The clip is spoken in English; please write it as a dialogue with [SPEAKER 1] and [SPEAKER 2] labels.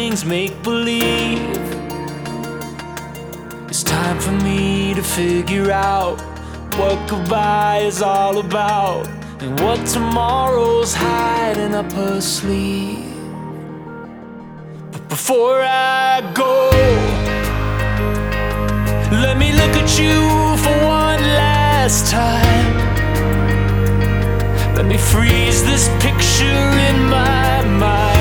[SPEAKER 1] everything's make-believe. It's time for me to figure out what goodbye is all about and what tomorrow's hiding up her sleeve. But before I go, let me look at you for one last time. Let me freeze this picture in my mind.